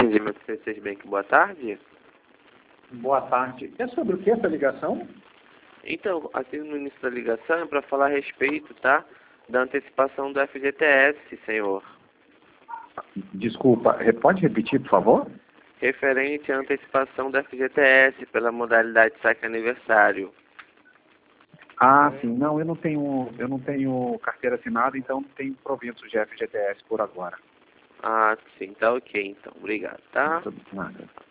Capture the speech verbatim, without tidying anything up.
Atendimento C seis Bank, boa tarde. Boa tarde. É sobre o que essa ligação? Então, assim no início da ligação é para falar a respeito, tá? Da antecipação do F G T S, senhor. Desculpa, re- pode repetir, por favor? Referente à antecipação do F G T S pela modalidade saque aniversário. Ah, sim. Não, eu não tenho, eu não tenho carteira assinada, então não tenho proventos de F G T S por agora. Ah, sim, tá ok então. Obrigado, tá? Tudo nada.